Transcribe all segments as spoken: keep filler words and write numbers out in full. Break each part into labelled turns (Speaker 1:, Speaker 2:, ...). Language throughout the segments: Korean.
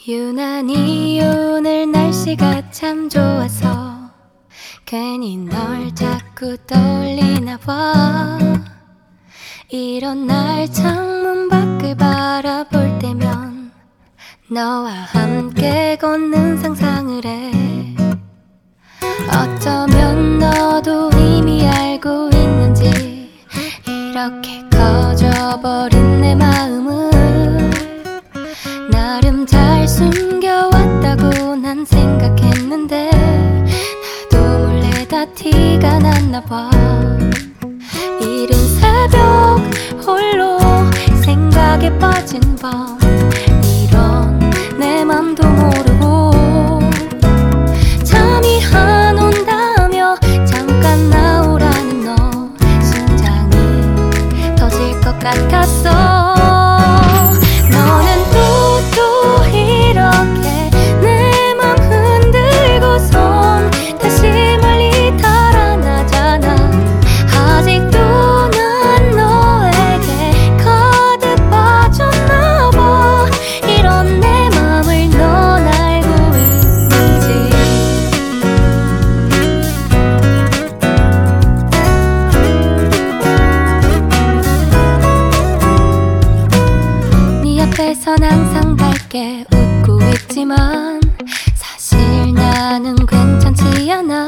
Speaker 1: 유난히 오늘 날씨가 참 좋아서 괜히 널 자꾸 떠올리나 봐. 이런 날 창문 밖을 바라볼 때면 너와 함께 걷는 상상을 해. 어쩌면 너도 이미 알고 있는지 이렇게 커져버린 내 마음을 나름 잘 숨겨왔다고 난 생각했는데 나도 몰래 다 티가 났나봐. 이른 새벽 홀로 생각에 빠진 밤, 이런 내 맘도 모르고 잠이 안 온다며 잠깐 나오라는 너, 심장이 터질 것 같았어. 넌 항상 밝게 웃고 있지만 사실 나는 괜찮지 않아.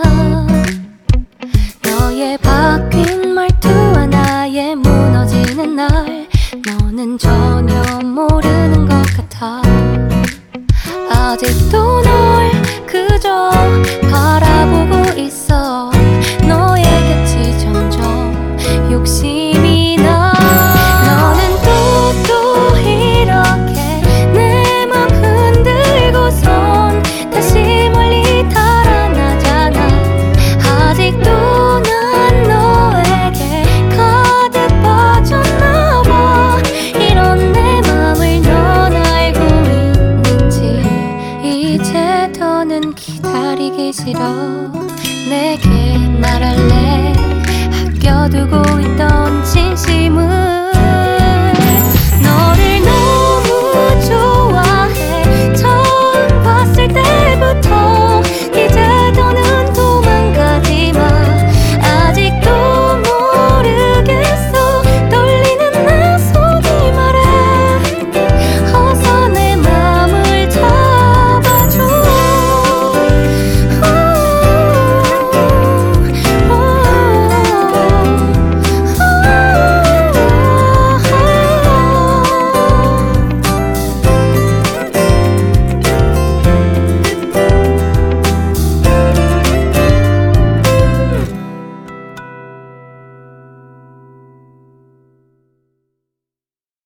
Speaker 1: 너의 바뀐 말투와 나의 무너지는 날 너는 전혀 모르는 것 같아. 아직도 널 그저 바라보고 있어. 너의 곁이 점점 욕심이 나. 기다리기 싫어. 내게 말할래. 아껴두고 있던